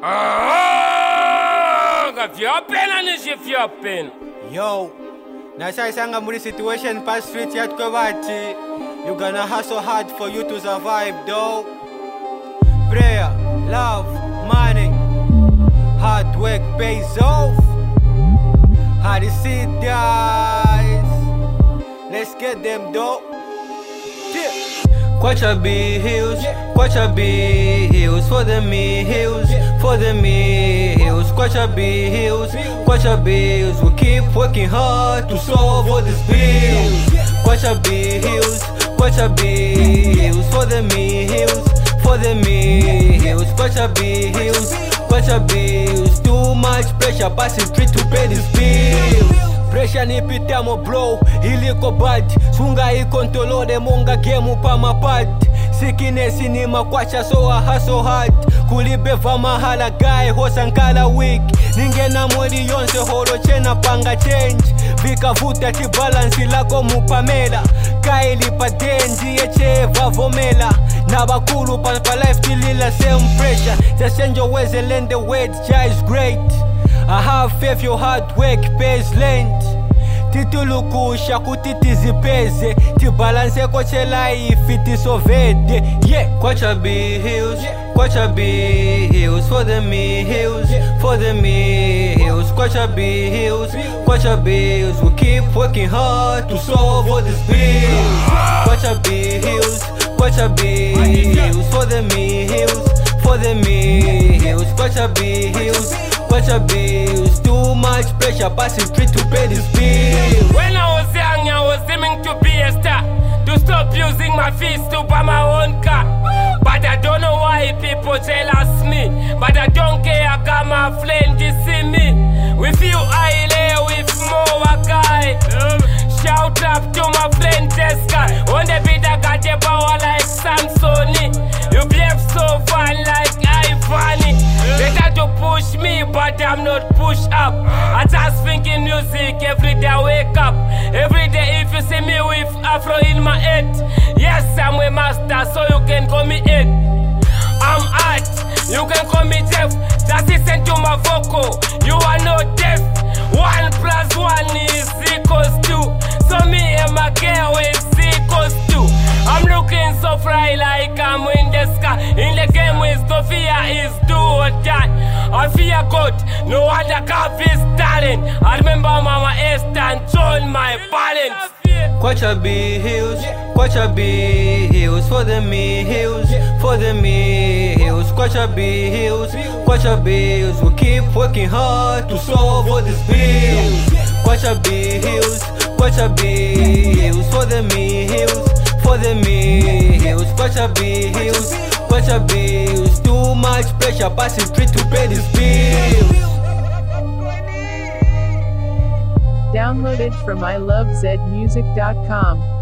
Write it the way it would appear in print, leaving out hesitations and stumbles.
Yo, nasaisanga muri situation pa street yat kwabati. You gonna hustle hard for you to survive though. Prayer, love, money, hard work pays off. How to see guys? Let's get them though. Yeah. Kwacha be hills, Kwacha be hills, for the me hills, for the me hills. Kwacha be hills, Kwacha be hills. We keep working hard to solve all these bills. Kwacha be hills, Kwacha be hills, for the me hills, for the me hills. Kwacha be hills, Kwacha be hills. Too much pressure, passing street to pay these bills. Pressure nipitamo bro, iliko bad. Sunga ikontolode monga game pa mapad. Sikinesi ni makwacha so I hustle hard. Kulibeva mahala guy hosankala week. Ningena mweli yonse holo chena panga change. Vika vuta ti balance lako mupamela. Kaili pa denji eche vavomela. Nabakulu pa life tilila same pressure. Jasenjo weze lend the weight, is great. I have faith your hard work pays lent. Titulukusha kutitizipeze. Tibalance koche life itisovede. Yeah. Kwacha be hills, Kwacha be hills, for the me hills, for the me hills. Kwacha be hills, Kwacha be hills. We keep working hard to solve all these bills. Kwacha be hills, Kwacha be hills, for the me hills, for the me hills. Kwacha be hills, Kwacha bills. Too much pressure, passing street to pay this bill. When I was young, I was aiming to be a star, to stop using my feet to buy my own car. But I don't know why people jealous me. But I don't care, I got my friend to see me. With you I lay with more guy. Shout out to my friend Teska. On the beat I got the power like Samsoni. You behave so fun like Ivani. Better to push me, but I'm not push up. I just thinking music every day I wake up. Every day if you see me with afro in my head. Yes, I'm a master, so you can call me Ed. I'm art, you can call me Jeff. Just listen to my vocal, you are not deaf. 1 + 1 is equals 2. So me and my girl is equals 2. I'm looking so fly like I'm in the sky. In the game with no fear is do or die. I fear God, no wonder God is talent. I remember Mama Esther and John my balance. Kwacha be hills, Kwacha be hills, for the me hills, for the me hills. Kwacha be hills, Kwacha be hills. We keep working hard to solve all these bills. Kwacha be hills, Kwacha be hills, for the me hills, for the me hills. Kwacha be hills, Kwacha be hills. Too much pressure, passing street to pay these bills. Downloaded from ilovezmusic.com.